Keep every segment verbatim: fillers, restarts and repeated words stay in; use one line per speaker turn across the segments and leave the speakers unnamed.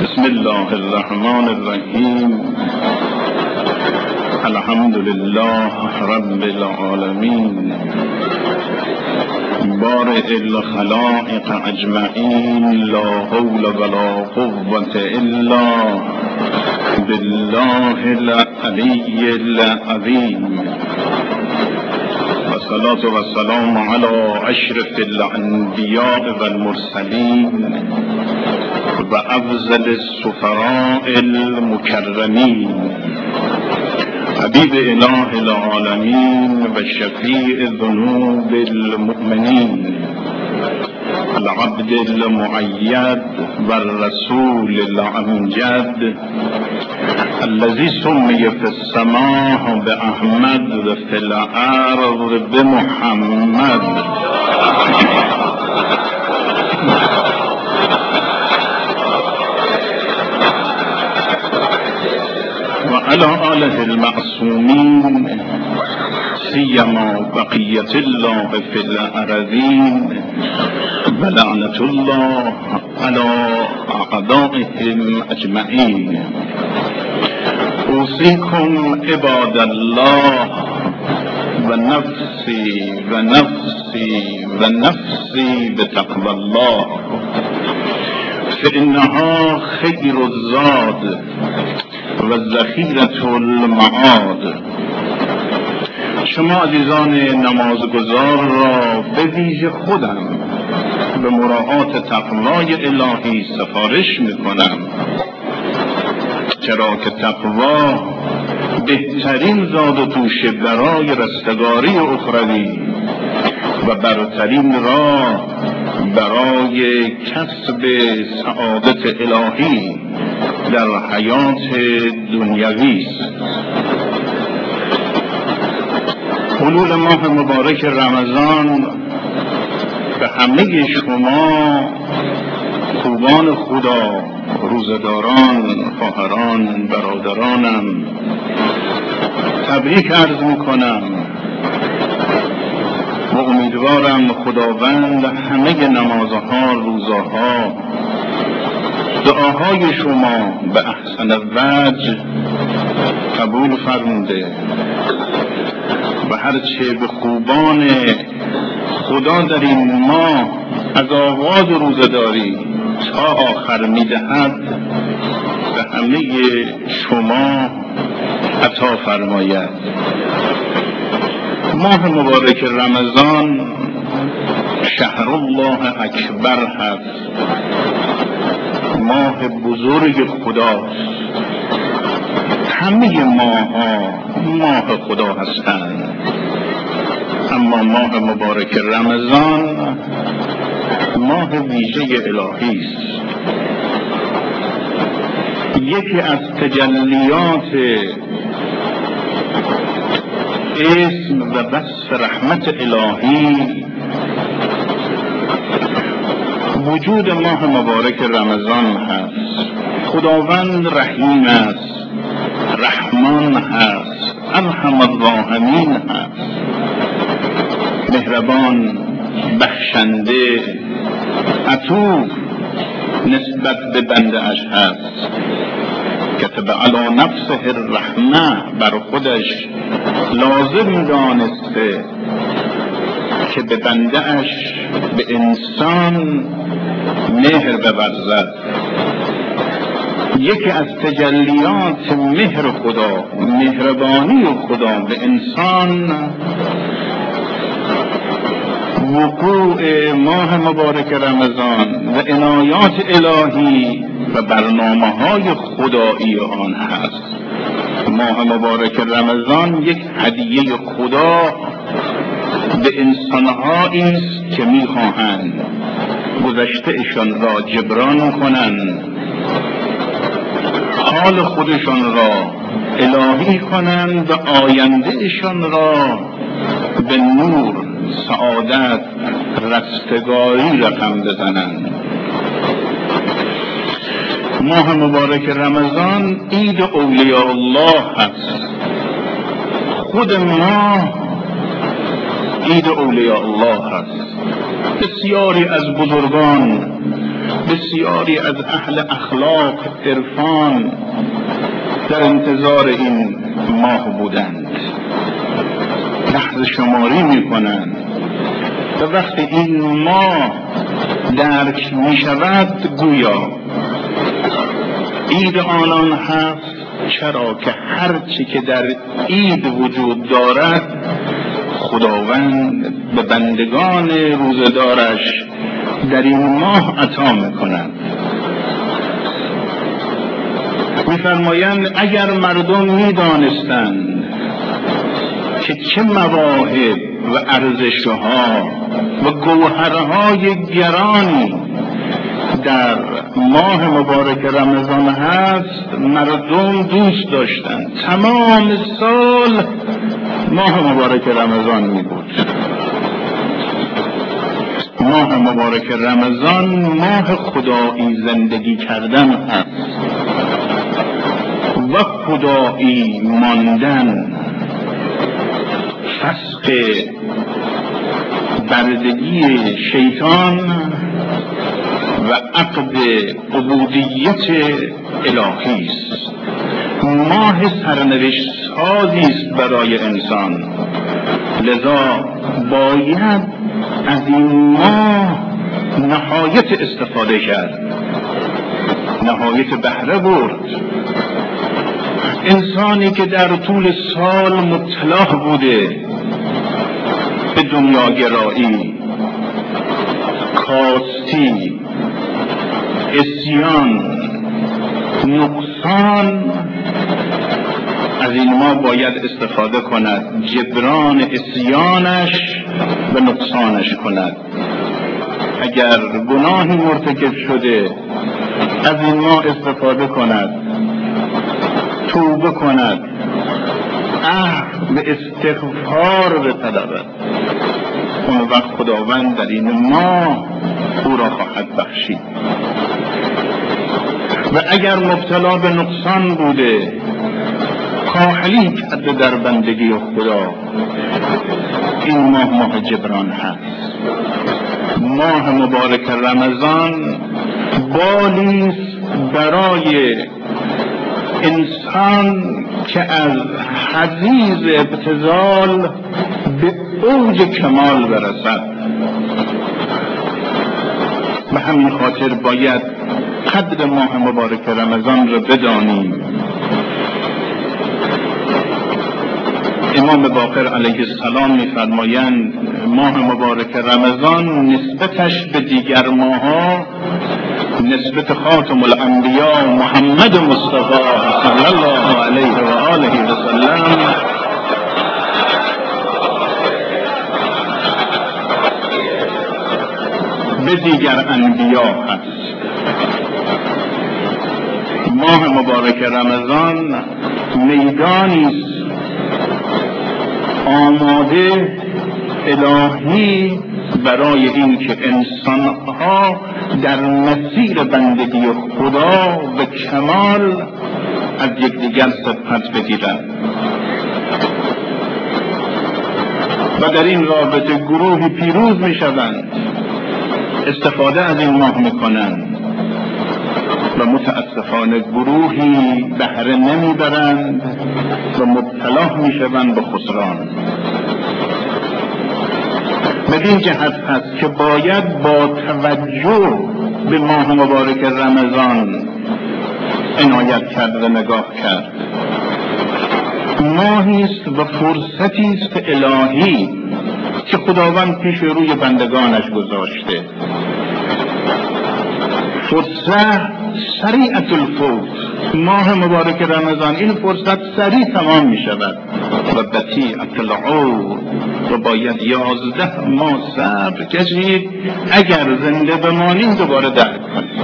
بسم الله الرحمن الرحیم. الحمد لله رب العالمین، بارئ الخلائق اجمعین، لا حول ولا قوة الا بالله العلی العظیم. والصلاة والسلام على اشرف الانبیاء والمرسلین و افضل السفراء المکرمین، حبیب اله العالمین و شفیع ذنوب المؤمنین، العبد المؤید و الرسول الامجد، الذي سمي في السماء بأحمد و في الأرض بمحمد، وعلى آله المعصومين، سيما بقية الله في الأرضين، ولعنة الله على أعدائهم أجمعين. أوصيكم عباد الله ونفسي ونفسي ونفسي بتقوى الله، فإنها خير الزاد و ذخیرة المعاد. شما عزیزان نمازگزار را به ویژه خودم به مراعات تقوای الهی سفارش میکنم، چرا که تقوا بهترین زاد و توشه برای رستگاری اخروی و برترین راه برای کسب سعادت الهی در حیات دنیوی است. حلول ماه مبارک رمضان به همه شما خوبان خدا، روزداران، خواهران، برادرانم تبریک عرض میکنم و امیدوارم خداوند همه نمازها، روزاها، دعاهای شما به احسن وجه قبول فرموده و هرچه به خوبان خدا در این ماه از آغاز روزداری تا آخر میدهد به همه شما عطا فرماید. ماه مبارک رمضان شهر الله اکبر هست، ماه بزرگ خداست. همه ماه ها ماه خدا هستند، اما ماه مبارک رمضان ماه ویژه الهی است. یکی از تجلیات اسم و وصف رحمت الهی وجود ماه مبارک رمضان هست. خداوند رحیم است، رحمان هست، ارحم الراحمین هست، مهربان، بخشنده، عطوف نسبت به بنده اش هست. کتب علی نفسه الرحمه، بر خودش لازم دانسته که به بنده اش، به انسان مهر بورزد. یکی از تجلیات مهر خدا، مهربانی خدا به انسان، وقوع ماه مبارک رمضان و عنایات الهی و برنامه های خدایی آن هست. ماه مبارک رمضان یک هدیه خدا به انسانهایی است که میخواهند گذشته اشان را جبران کنند، حال خودشان را الهی کنند و آینده اشان را به نور، سعادت، رستگاری رقم بزنند. ماه مبارک رمضان عید اولیاء الله هست. خود ماه عید اولیاء الله هست. بسیاری از بزرگان بسیاری از اهل اخلاق، عرفان در انتظار این ماه بودند، لحظه شماری میکنند و وقتی این ماه درک می شود گویا عید آنان هست. چرا که هرچی که در عید وجود دارد خداوند به بندگان روزدارش در این ماه عطا میکنند. میفرمایند اگر مردم میدانستند که چه مواهب و ارزشها و گوهرهای گرانی در ماه مبارک رمضان هست، مردم دوست داشتند تمام سال ماه مبارک رمضان می بود. ماه مبارک رمضان ماه خدایی زندگی کردن هست و خدایی ماندن، فسق بردگی شیطان و عقد عبودیت الهی است. ماه سرنوشت سازی است برای انسان، لذا باید از این ماه نهایت استفاده کرد، نهایت بهره برد. انسانی که در طول سال مبتلا بوده به دنیاگرایی، کاستی، عصیان، نقصان، از این ما باید استفاده کند، جبران عصیانش و نقصانش کند. اگر گناهی مرتکب شده از این ما استفاده کند، توبه کند، عهد به استغفار بطلبد، اون وقت خداوند در این ماه او را خواهد بخشید. و اگر مبتلا به نقصان بوده، کاهلی کرده در بندگی خدا، این ماه ماه جبران هست. ماه مبارک رمضان بالیست برای انسان که از حضیض ابتذال به اوج کمال برسد. به همین خاطر باید قدر ماه مبارک رمضان را بدانیم. امام باقر علیه السلام می‌فرمایند ماه مبارک رمضان نسبتش به دیگر ماه‌ها نسبت خاتم الانبیا محمد مصطفی صلی الله علیه و آله و سلم به دیگر انبیا هست. ماه مبارک رمضان میدانی است آماده الهی برای این که انسانها در مسیر بندگی خدا و کمال از یکدیگر سبقت بگیرند و در این رابطه گروهی پیروز می شوند، استفاده از این ماه می کنند و متاسفانه گروهی بهره نمی برند و مبتلا می شوند به خسران. بدین جهت هست که باید با توجه به ماه مبارک رمضان عنایت کرد و نگاه کرد. ماهی است و فرصتی است الهی که خداوند پیش روی بندگانش گذاشته. فرصت سریعت الفوت، ماه مبارک رمضان این فرصت سریع تمام می شود و بطیعت العود و باید یازده ماه صبر کشید اگر زنده بمانیم دوباره درک کنیم.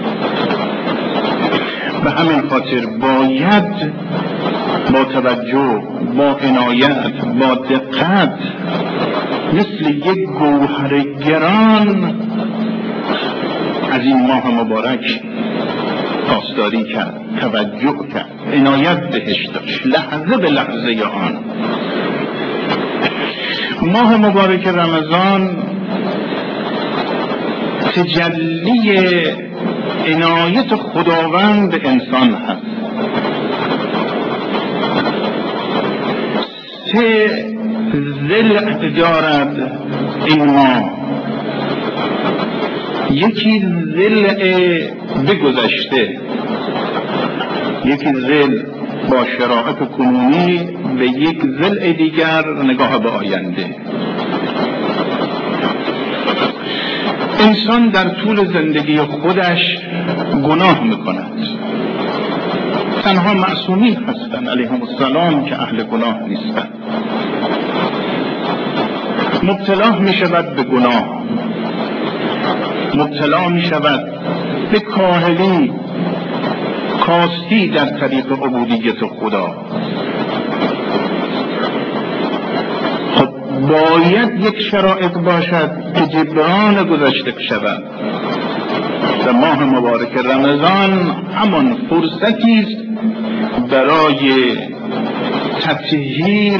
به همین خاطر باید با توجه، با عنایت، با دقت مثل یک گوهر گران از این ماه مبارک پاسداری کرد، توجه کرد، عنایت بهش داشت، لحظه به لحظه آن. ماه مبارک رمضان تجلی عنایت خداوند به انسان هست. سه ضلع دارد این ماه. یکی ضلع بگذشته، یکی ضلع با شرایط کنونی، به یک ضلع دیگر نگاه به آینده. انسان در طول زندگی خودش گناه میکند. تنها معصومین هستند علیهم السلام که اهل گناه نیستند. مبتلا می شود به گناه، مبتلا می شود به کاهلی، کاستی در طریق عبودیت خدا. خب باید یک شرایط باشد که جبران گذشته شود. در ماه مبارک رمضان همان فرصتی است برای تطهیر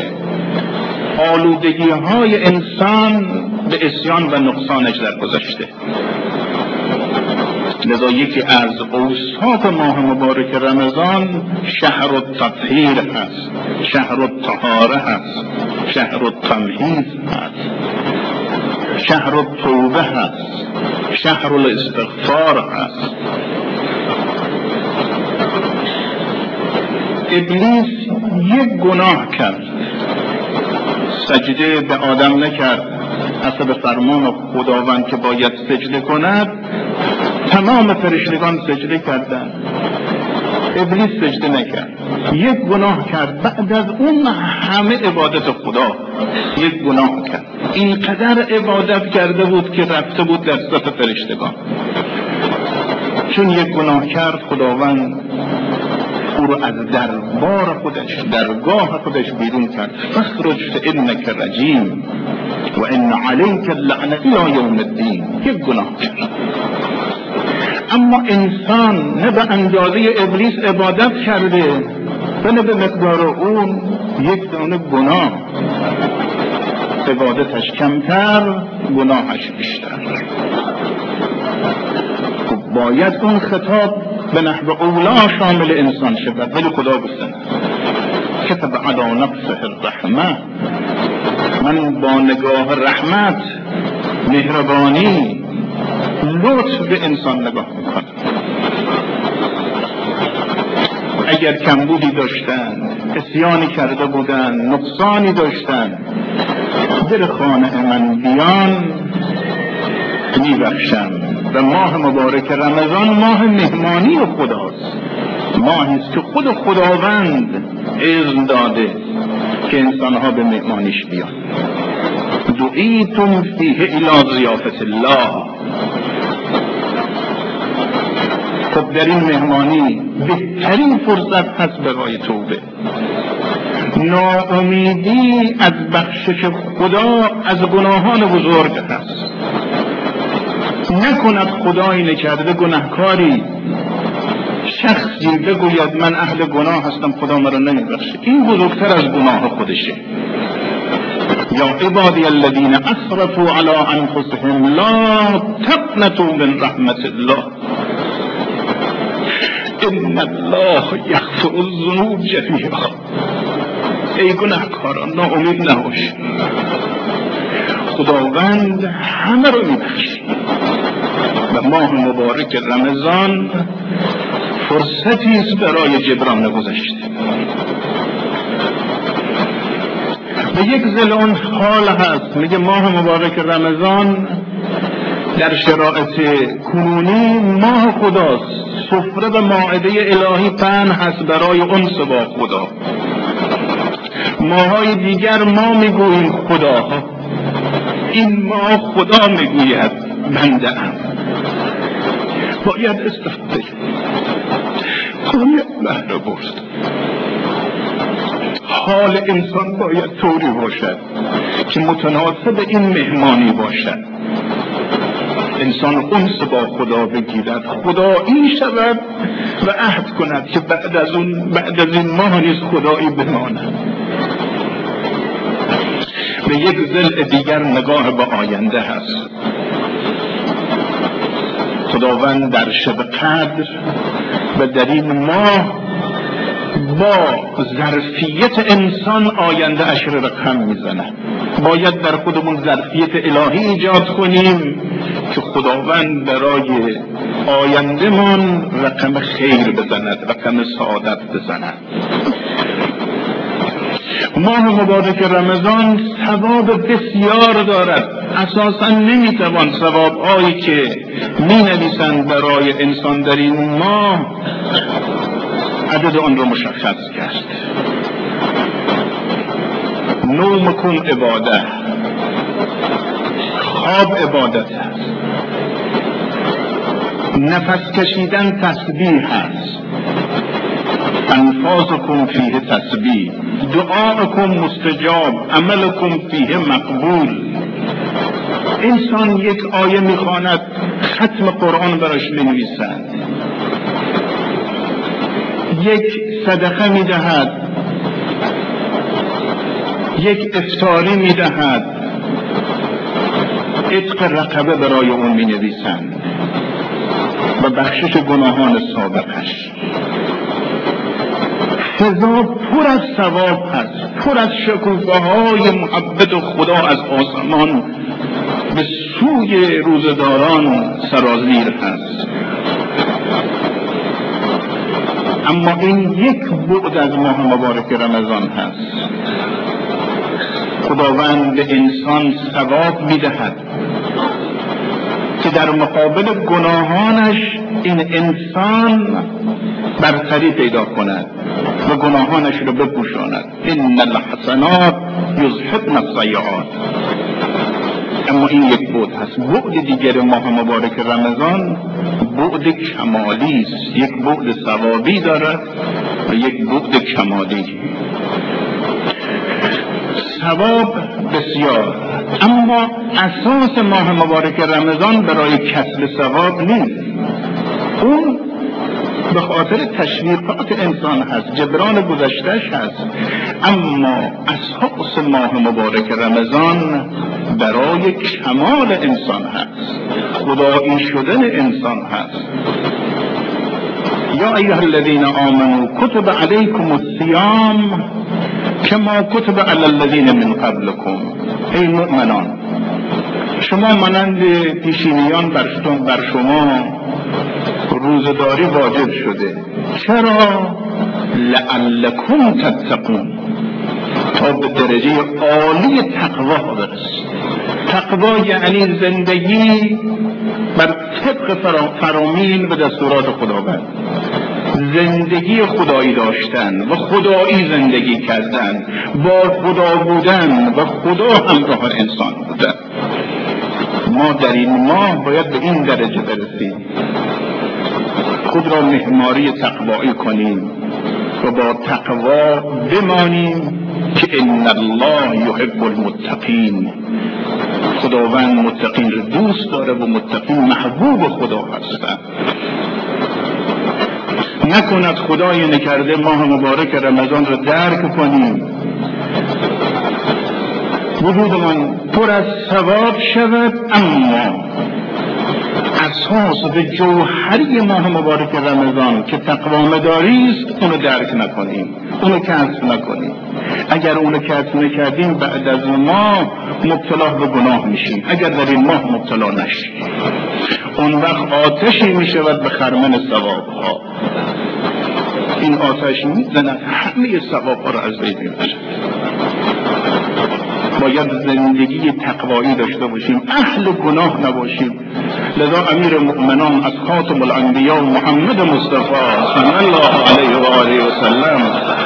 آلودگی های انسان به عصیان و نقصانش در گذشته. لذا یکی از اوصاف ماه مبارک رمضان شهر التطهیر هست، شهر الطهاره هست، شهر التمهیز هست، شهر التوبه هست، شهر الاستغفار هست. ابلیس یک گناه کرد، سجده به آدم نکرد حسب فرمان خداوند که باید سجده کند. تمام فرشتگان سجده کردند، ابلیس سجده نکرد. یک گناه کرد، بعد از اون همه عبادت خدا یک گناه کرد. اینقدر عبادت کرده بود که رفته بود در صف فرشتگان. چون یک گناه کرد، خداوند او رو از دربار خودش، درگاه خودش بیرون کرد. فاخرج فانک رجیم و ان علیک اللعنة الی یوم الدین. یک گناه کرد. اما انسان نه به اندازه ابلیس عبادت کرده و نه به مقدار اون یک دانه گناه. عبادتش کمتر، گناهش بیشتر. باید اون خطاب به نحو اولا شامل انسان شود، ولی خدا گفتن کتب علی نفسه الرحمه. من با نگاه رحمت، مهربانی، لطف به انسان نگاه میکنم. اگر کمبودی داشتن، عصیانی کرده بودن، نقصانی داشتن، در خانه من بیان میبخشم. و ماه مبارک رمضان ماه مهمانی خداست، ماهی است که خود خداوند اذن داده که انسانها به مهمانیش بیان. دعیتم فیه الی ضیافة الله. خب در این مهمانی بهترین فرصت هست برای توبه. ناامیدی از بخشش خدا از گناهان بزرگ هست. نکند خدایی نکرده گناهکاری شخصی بگوید من اهل گناه هستم خدا مرا نمیبخشه. این بزرگتر از گناه خودشه. یا عبادی الذین اسرفوا علی انفسهم لا تقنطوا من رحمت الله ان الله یغفر الذنوب جمیعا. ای گناهکاران ناامید نباش، خداوند همه رو میبخشه. و ماه مبارک رمضان فرصتی است برای جبران گذشته. به یک ضلع حال هست، میگه ماه مبارک رمضان در شرایط کنونی ماه خداست. سفره و مائده الهی پهن هست برای انس با خدا. ماهای دیگر ما میگوییم خدا، این ماه خدا میگوید بنده ام. باید استفاده باید بهره برد. حال انسان باید طوری باشد که متناسب این مهمانی باشد. انسان انس با خدا بگیرد، خدا این شود و عهد کند که بعد از اون بعد از این ماه نیز خدایی بماند. به یک ضلع دیگر نگاه به آینده هست. خداوند در شب قدر و در این ماه با ظرفیت انسان آینده اش رو رقم میزنه. باید در خودمون ظرفیت الهی ایجاد کنیم که خداوند برای آینده من رقم خیر بزند، رقم سعادت بزند. ماه مبارک رمضان ثواب بسیار دارد. اساسا نمیتوان ثوابهایی که می نویسند برای انسان در این ماه عدد آن را مشخص کرد. نومکم عباده، خواب عبادت است، نفس کشیدن تسبیح است، انفاسکم فیه تسبیح، دعاکم مستجاب، عملکم فیه مقبول. انسان یک آیه میخواند، ختم قرآن براش بنویسند، یک صدقه میدهد، یک افطاری میدهد، عتق رقبه برای اون مینویسند و بخشش گناهان سابقش. فضا پر از ثواب هست، پر از شکوفه های محبت خدا از آسمان به سوی روزداران سرازیر هست. اما این یک بعد از ماه مبارک رمضان هست. خداوند به انسان ثواب میدهد که در مقابل گناهانش این انسان برتری پیدا کند و گناهانش رو بپوشاند. ان الحسنات یذهبن السیئات. اما این یک بعد هست. بعد دیگر ماه مبارک رمضان بعد کمالی است. یک بعد ثوابی دارد و یک بعد کمالی. ثواب بسیار، اما اساس ماه مبارک رمضان برای کسب ثواب نیست. اون به خاطر تشویقات انسان هست، جبران گذشتهش هست. اما اساس ماه مبارک رمضان برای کمال انسان هست، خدایی شدن انسان هست. یا ایها الذین آمنوا کتب علیکم الصیام کما کتب علی الذین من قبلکم. ای مؤمنان، شما مانند پیشینیان بر شما روزداری واجب شده. چرا؟ لعلکم تتقون، تا به درجه عالی تقوا برسید. تقوا یعنی زندگی بر طبق فرامین و دستورات خداوند، زندگی خدایی داشتن و خدایی زندگی کردن، با خدا بودن و خدا همراه انسان بودن. ما در این ماه باید به این درجه برسیم، خود را مهماری تقوایی کنیم و با تقوا بمانیم که ان الله یحب المتقین. خداوند متقین را دوست داره و متقین محبوب خدا هستند. نکند خدای نکرده ماه مبارک رمضان را درک کنیم، وجودمان پر از ثواب شود، اما اساس به جوهری ماه مبارک رمضان که تقوا مداری است اونو درک نکنیم، اونو کسب نکنیم. اگر اونو کسب نکردیم بعد از ماه مبتلا به گناه میشیم. اگر در این ماه مبتلا نشیم اون وقت آتشی میشود به خرمن ثواب ها. این آتش میزند همه ثواب ها را از بین میبرد. باید زندگی تقوایی داشته باشیم، اهل گناه نباشیم. لذا امیر المؤمنان از خاتم الانبیاء محمد مصطفی صلی الله علیه و آله و سلم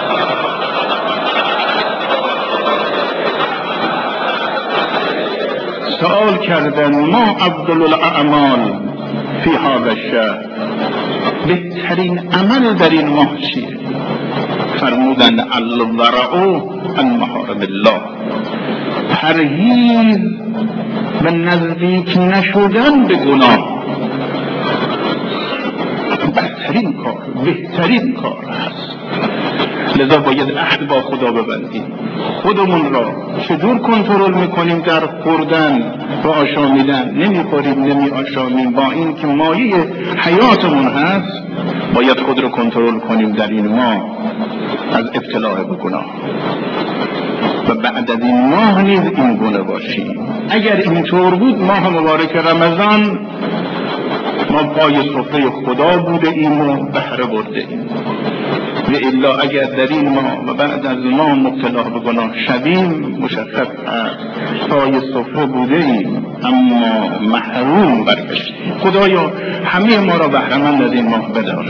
سوال کردن ما افضل الاعمال فی هذا الشهر، بهترین عمل در این ماه چیه؟ فرمودن الورع عن محارم الله، پرهیز و نزدیک نشدن به گناه. بهترین کار بهترین کار هست. لذا باید عهد با خدا ببندیم. خودمون را چطور کنترل میکنیم در خوردن و آشامیدن؟ نمیخوریم، نمی آشامیم، با این که مایه حیاتمون هست. باید خود را کنترل کنیم در این ماه از ابتلا به گناه و بعد از این ماه نیز این گونه باشیم. اگر اینطور بود ماه مبارک رمضان ما پای سفره خدا بوده ایم و بهره برده ایم، و الا اگر در این ماه و بعد از ما مبتلا به گناه شویم مشخص است پای سفره بوده ایم اما محروم برگشتیم. خدایا همه ما را بهره مند از این ماه بدار.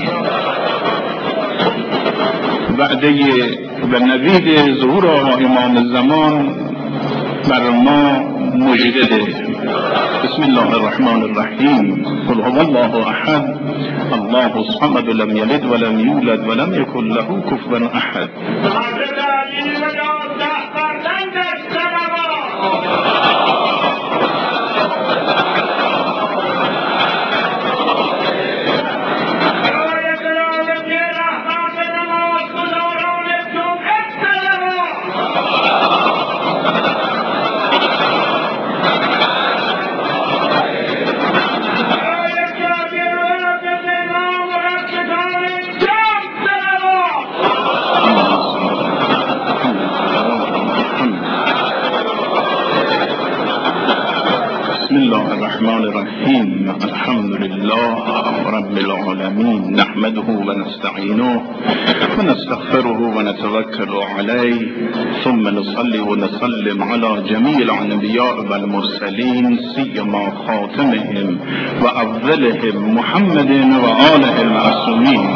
وعده و نوید ظهور آقا امام زمان بر ما مژده ده. بسم الله الرحمن الرحیم. قل هو الله احد الله الصمد لم یلد ولم یولد ولم یکن له کفوا احد. الحمد لله رب العالمين نحمده ونستعينه ونستغفره ونتوكل عليه ثم نصلي ونسلم على جميع الأنبياء والمرسلين سيما خاتمهم وأفضلهم محمد وآله المعصومين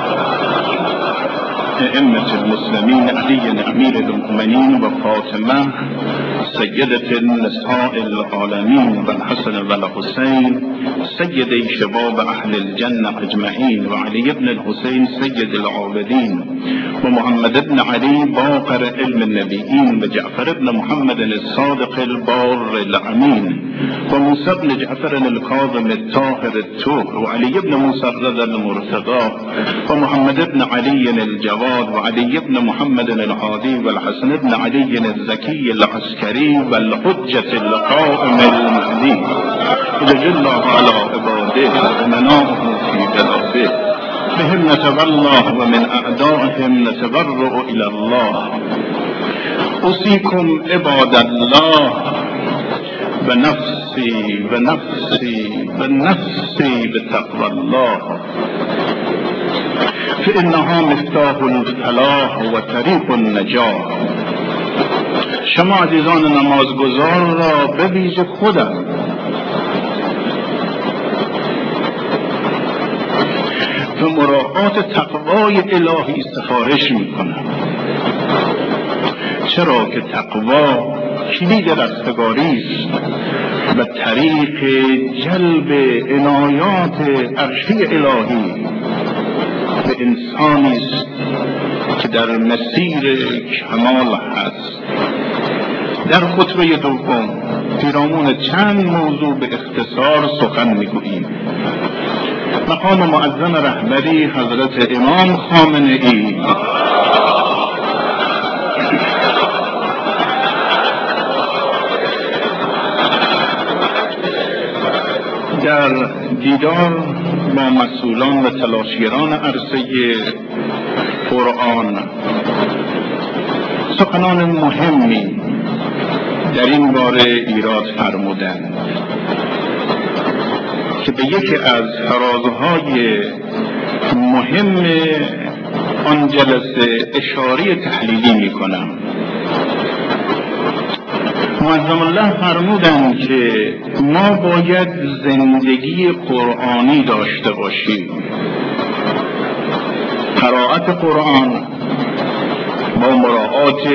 أئمة المسلمين علي أمير المؤمنين وفاطمة سيدة النساء العالمين والحسن والحسين سيدي شباب أهل الجنة أجمعين وعلي بن الحسين سيد العابدين ومحمد بن علي باقر علم النبيين وجعفر بن محمد الصادق البار الأمين وموسى بن جعفر الكاظم الطاهر الطهر وعلي بن موسى الرضا المرتضى ومحمد بن علي الجواد وعلي بن محمد الهادي والحسن بن علي الزكي العسكري والحجة القائم المهدي رضي الله على عباده ومناهم في بلاده بهم نتولى ومن أعدائهم نتبرأ إلى الله. أوصيكم عباد الله ونفسي ونفسي ونفسي بتقوى الله فإنها مفتاح الفلاح وطریق النجاح. شما عزیزان نمازگزار را به ویژه خودم به مراعات تقوای الهی سفارش میکنم، چرا که تقوا کلید رستگاری است و طریق جلب عنایات عرشی الهی به انسانی است که در مسیر کمال هست. در خطبه دوم پیرامون چند موضوع به اختصار سخن میگوییم. مقام معظم رهبری حضرت امام خامنه ای در دیدار با مسئولان و تلاشگران عرصه قرآن سخنان مهمی در این باره ایراد فرمودند که به یکی از فرازهای مهم آن جلسه اشاره تحلیلی می کنم. معظم الله فرمودند که ما باید زندگی قرآنی داشته باشیم. قرائت قرآن با مراعات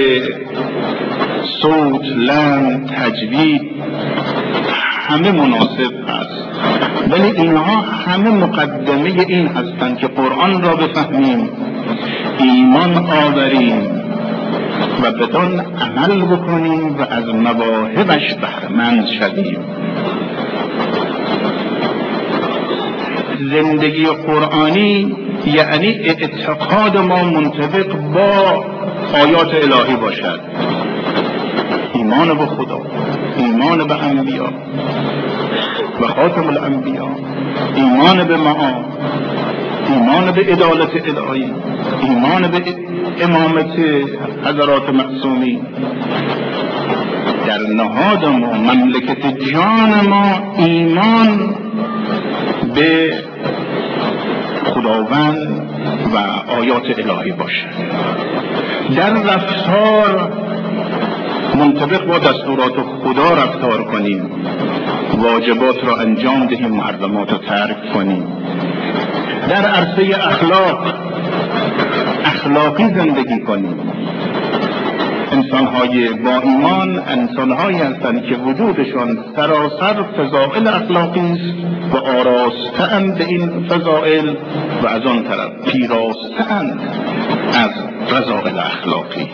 صوت، لحن، تجوید همه مناسب است، ولی اینها همه مقدمه این هستند که قرآن را بفهمیم، ایمان آوریم و بدان عمل بکنیم و از مواهبش بهره‌مند شویم. زندگی قرآنی یعنی اعتقاد ما منطبق با آیات الهی باشد، ایمان به خدا، ایمان به انبیا و خاتم الانبیا، ایمان به معاد، ایمان به عدالت الهی، ایمان به امامت حضرات معصومین. در نهاد ما، مملکت جان ما، ایمان به خداوند و آیات الهی باشد. در رفتار منطبق با دستورات خدا رفتار کنیم، واجبات را انجام دهیم، محرمات را ترک کنیم. در عرصه اخلاق اخلاقی زندگی کنیم. انسان‌های با ایمان انسان‌هایی هستند که وجودشان سراسر فضائل اخلاقی است و آراسته‌اند به این فضائل و از آن طرف پیراسته‌اند از فضائل اخلاقی.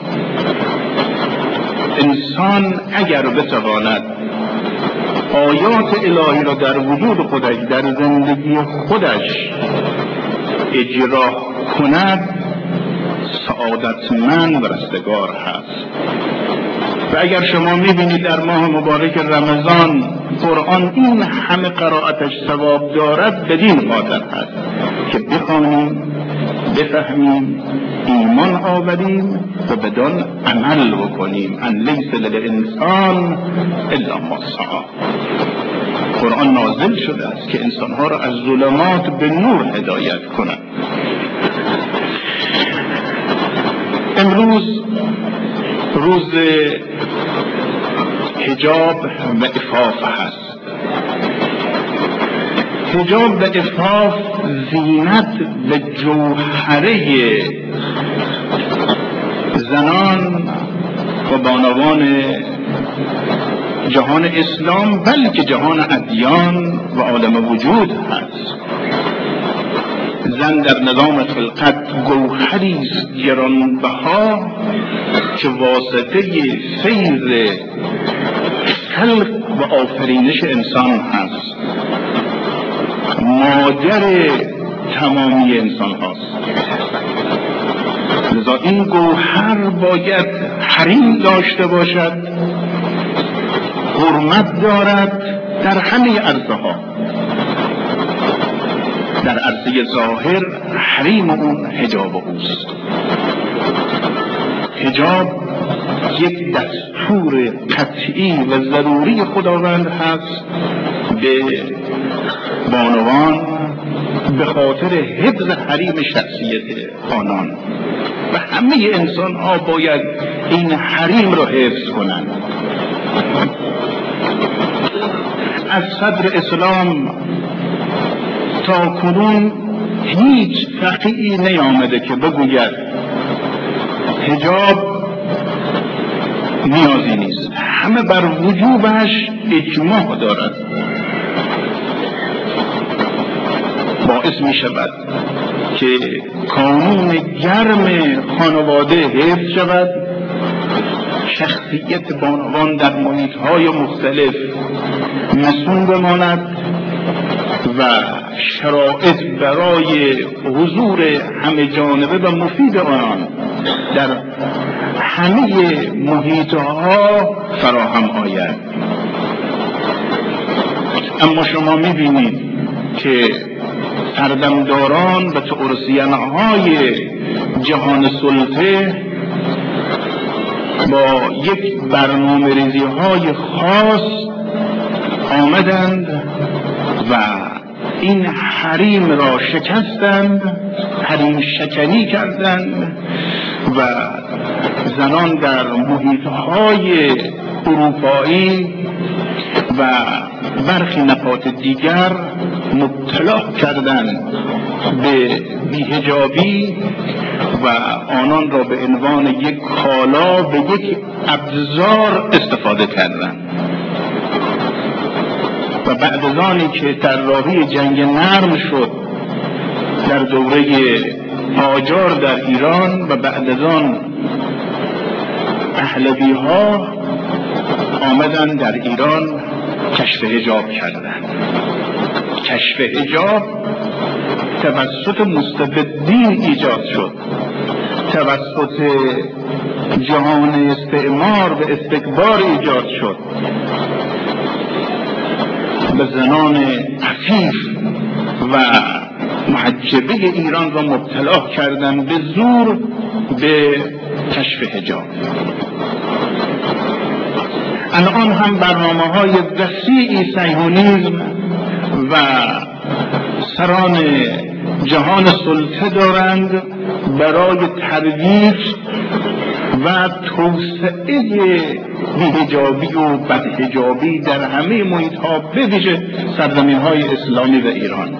انسان اگر بتواند آیات الهی را در وجود خودش، در زندگی خودش اجرا کند، سعادتمند و رستگار هست. و اگر شما میبینید در ماه مبارک رمضان قرآن این همه قرائتش ثواب دارد، بدین خاطر هست که بخوانیم، بفهمیم، ایمان آوریم و بدان عمل بکنیم. ان لیس للانسان الا ما سعی. قرآن نازل شده است که انسانها را از ظلمات به نور هدایت کند. امروز روز حجاب و عفاف هست. حجاب و عفاف زینت و جوهره زنان و بانوان جهان اسلام، بلکه جهان ادیان و عالم وجود هست. زن در نظام خلقت گوهری است گرانبها که واسطه فیض خلق و آفرینش انسان هست، مادر تمامی انسان هست. لذا این گوهر باید حریم داشته باشد، حرمت دارد در همه عرصه ها. در عرصه ظاهر حریم اون حجاب اوست. حجاب یک دستور قطعی و ضروری خداوند هست به بانوان به خاطر حفظ حریم شخصیت آنان و همه انسان ها باید این حریم را حفظ کنند. از صدر اسلام تا کنون هیچ فقیهی نیامده که بگوید حجاب نیازی نیست. همه بر وجوبش اجماع دارد. باعث می شود که کانون گرم خانواده حفظ شود، شخصیت بانوان در محیط‌های مختلف مسئول بماند و شرایط برای حضور همه جانبه و مفید آنان در همه محیط‌ها فراهم آید. اما شما می‌بینید که سردمداران و تئوریسین‌های جهان سلطه با یک برنامه ریزی های خاص آمدند و این حریم را شکستند، حریم شکنی کردند و زنان در محیط های اروپایی و برخی نقاط دیگر مبتلا کردند به بی‌حجابی و آنان را به عنوان یک کالا، به یک ابزار استفاده کردند. و بعد از آنی که طراحی جنگ نرم شد در دوره قاجار در ایران و بعد از آن پهلوی ها آمدن در ایران کشف حجاب کردند. کشف حجاب توسط مستبدین ایجاد شد، توسط جهان استعمار و استکبار ایجاد شد، به زنان عفیف و محجبه ایران را مبتلا کردن به زور به کشف حجاب. الان هم برنامه های وسیعی صهیونیسم و سران جهان سلطه دارند برای ترویج و توسعه بی‌حجابی و بدحجابی در همه محیط ها، به ویژه سرزمین های اسلامی و ایران.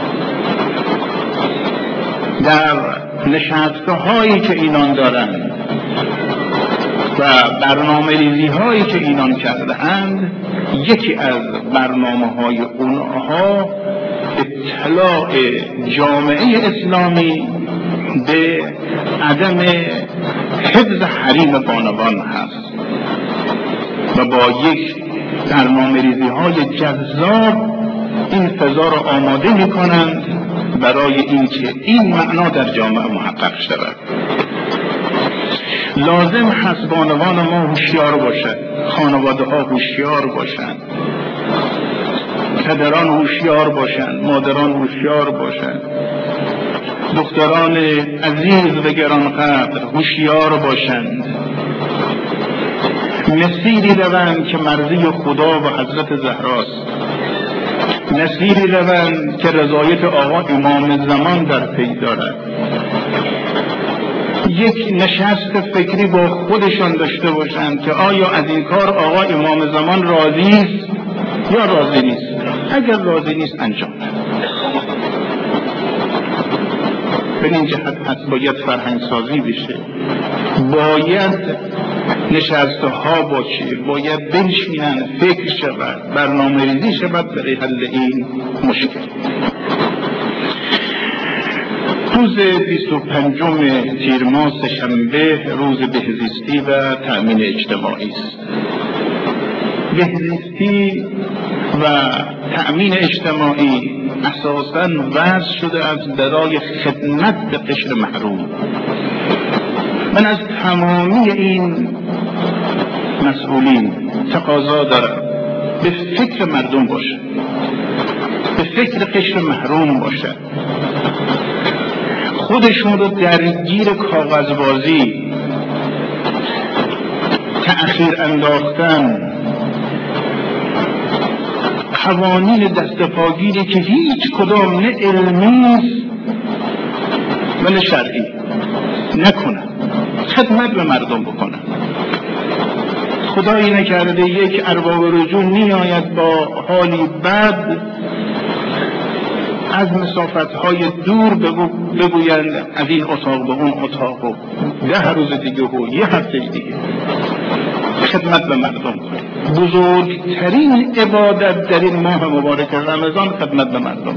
در نشستگاه هایی که اینان دارند و برنامه ریزی هایی که اینان کرده اند، یکی از برنامه های اونها اطلاع جامعه اسلامی به عدم حفظ حریم بانوان هست و با یک برنامه ریزی های جذاب این فضا را آماده می کنند برای اینکه این معنا در جامعه محقق شود. لازم هست بانوان ما هوشیار باشند، خانواده ها هوشیار باشند، پدران هوشیار باشند، مادران هوشیار باشند، دختران عزیز و گرانقدر هوشیار باشند، مسیری روند که مرضی خدا و حضرت زهراست، مسیری روند که رضایت آقا امام زمان در پی دارد، یک نشست فکری با خودشان داشته باشند که آیا از این کار آقا امام زمان راضی است یا راضی نیست. اگر راضی نیست انجام به این جهت هست باید فرهنگ سازی بشه، باید نشسته ها باشه، باید بنشینن، فکر شود، برنامه ریزی شود برای حل این مشکل. روز بیست و پنجم تیر ماه سه‌شنبه روز بهزیستی و تأمین اجتماعی است. بهزیستی و تأمین اجتماعی اساساً وضع شده است برای خدمت به قشر محروم. من از تمامی این مسئولین تقاضا دارم به فکر مردم باشد، به فکر قشر محروم باشد، خودشون رو درگیر کاغذبازی، تأخیر انداختن، قوانین دستپاگیری که هیچ کدام نه علمی و نه شرعی نکنن، خدمت به مردم بکنن. خدایی نکرده یک ارباب رجوع میآید با حالی بد از مسافت‌های دور بگو بگویند از این اتاق به اون اتاق و ده روز دیگه و یه هفته دیگه خدمت به مردم کنید. بزرگترین عبادت در این ماه مبارک رمضان خدمت به مردم.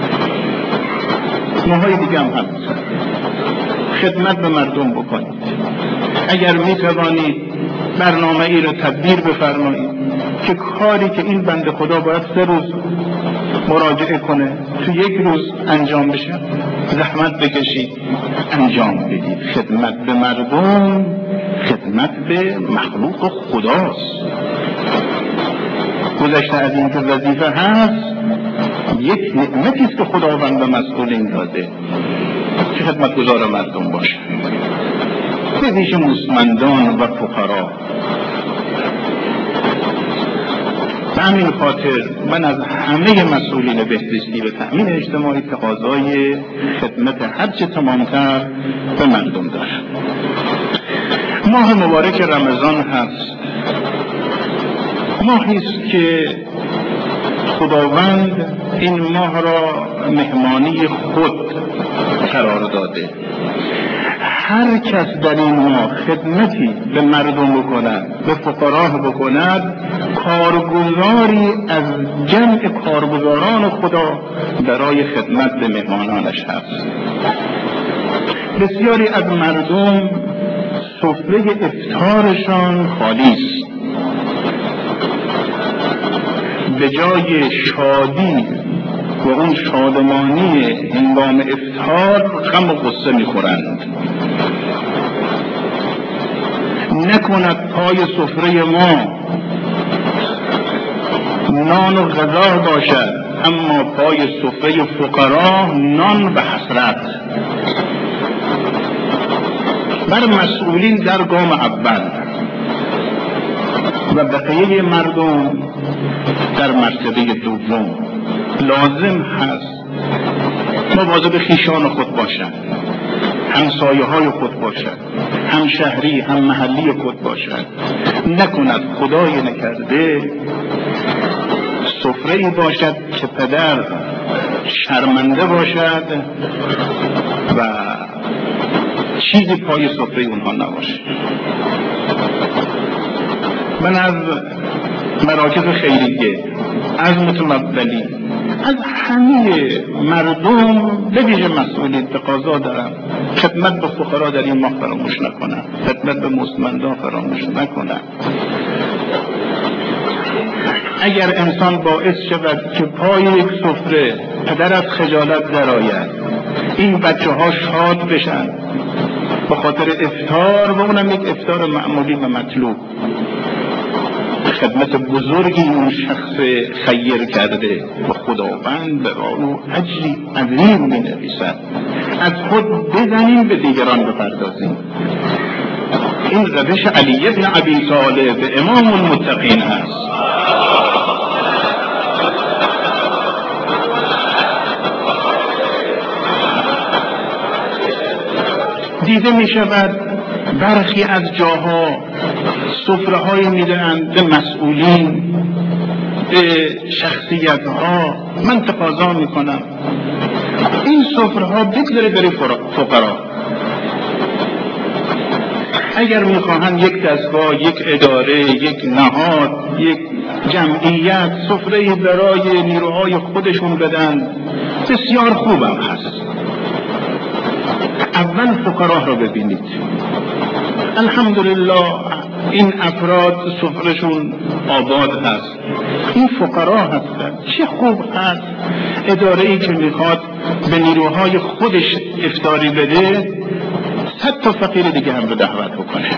ماهای دیگه هم هست، خدمت به مردم بکنید. اگر می توانید برنامه ای رو تدبیر بفرمایید که کاری که این بنده خدا باید سه روز مراجعه کنه تو یک روز انجام بشه، زحمت بکشید انجام بدید. خدمت به مردم خدمت به مخلوق خداست. گذشته از این که وظیفه هست یک نعمتی است که خداوند به مسئولین داده که خدمتگزار مردم باشه، به ویژه مستمندان و فقرا. به همین خاطر من از همه مسئولین بهزیستی و تأمین اجتماعی تقاضای خدمت هرچه تمامتر به مردم دارم. ماه مبارک رمضان هست، ماهی است که خداوند این ماه را مهمانی خود قرار داده. هر کس در این ماه خدمتی به مردم بکند، به فقرا بکند، کارگزاری از جمع کارگزاران خدا برای خدمت به مهمانانش هست. بسیاری از مردم سفره افطارشان خالی است. به جای شادی و اون شادمانی هنگام افطار غم و غصه میخورند. نکند پای سفره ما نان و غذا باشد، اما پای سفره فقرا نان و حسرت. بر مسئولین در گام اول و بقیه مردم در مرتبه دوم لازم هست مواظب خویشان خود باشند، همسایه های خود باشد، هم شهری هم محلی خود باشد. نکند خدای نکرده سفره‌ای باشد که پدر شرمنده باشد و چیزی پای سفره اونها نباشه. من از مراکز خیریه، از متمولی، از همه مردم به ویژه مسئولین تقاضا دارم خدمت به فقرا در این ماه فراموش نکنم، خدمت به مستمندان فراموش نکنم. اگر انسان باعث شود که پای یک سفره پدر از خجالت درآید، این بچه ها شاد بشن به خاطر افطار و اونم یک افطار معمولی و مطلوب، خدمت بزرگی اون شخص خیر کرده و خداوند به او اجری عظیم می نویسد. از خود بزنیم به دیگران بپردازیم. این روش علی ابن ابی طالب امام المتقین است. دیده می شود برخی از جاها سفره های می دهند به مسئولین، به شخصیت ها. من تقاضا می کنم این سفره ها بگذاره بری فقرا. اگر می خواهند یک دستگاه، یک اداره، یک نهاد، یک جمعیت سفره برای نیروهای خودشون بدن، بسیار خوبم هست. اول فقرا را ببینید. الحمدلله این افراد سفرشون آباد هست، این فقرا هستند. چه خوب هست اداره‌ای که میخواد به نیروهای خودش افطاری بده صد تا فقیر دیگه هم رو دعوت بکنه.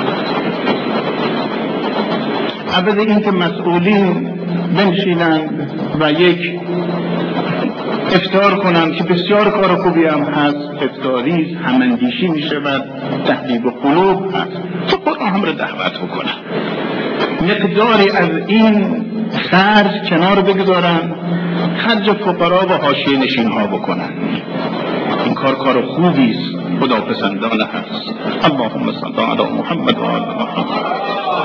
عوض این که مسئولین بنشینند و یک افطار کنند که بسیار کار خوبی هم هست، افطاری هماندیشی می شود، تحریب قلوب هست، فقرا هم رو دعوت بکنن، مقداری از این خرج کنار بگذارن، خرج فقرا و حاشیه نشین ها بکنن. این کار کار خوبی است، خدا پسندانه هست. اللهم صل علی محمد و آل محمد.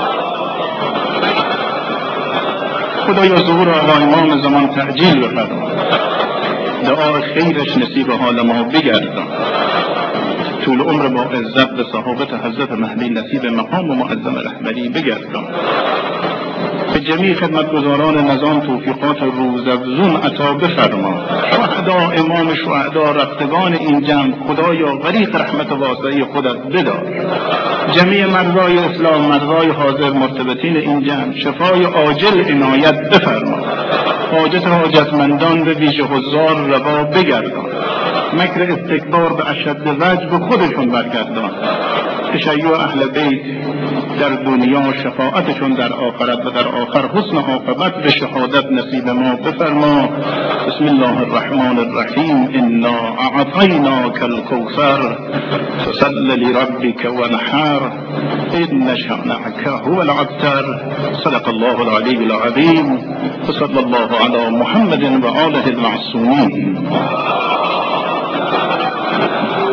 خدایا ظهور آقا امام زمان تعجیل بفرما، دعا خیرش نصیب حال ما بگردان، طول عمر با عزت به صحابت حضرت مهدی نصیب مقام و معظم رهبری بگردان. به جمیع خدمتگزاران نظام توفیقات روزافزون عطا بفرما. شهدا، امام شهدا، رفتگان این جمع خدایا غریق رحمت واسعه خودت بدار. جمیع مرضای اسلام، مرضای حاضر مرتبطین این جمع شفای عاجل عنایت بفرما. حاجت حاجتمندان به ویژه حضار روا بگردان. مکر استکبار به اشد وجه به خودشون برگردان. تشیع اهل بیت در دنیا، شفاعتشون در آخرت و در آخر حسن عاقبت به شهادت نصیب ما بفرما. بسم الله الرحمن الرحیم. انا اعطیناک الکوثر فصل لربک وانحر ان شانئک هو الابتر. صدق الله العلی العظیم و صلی الله علی محمد و آله المعصومین.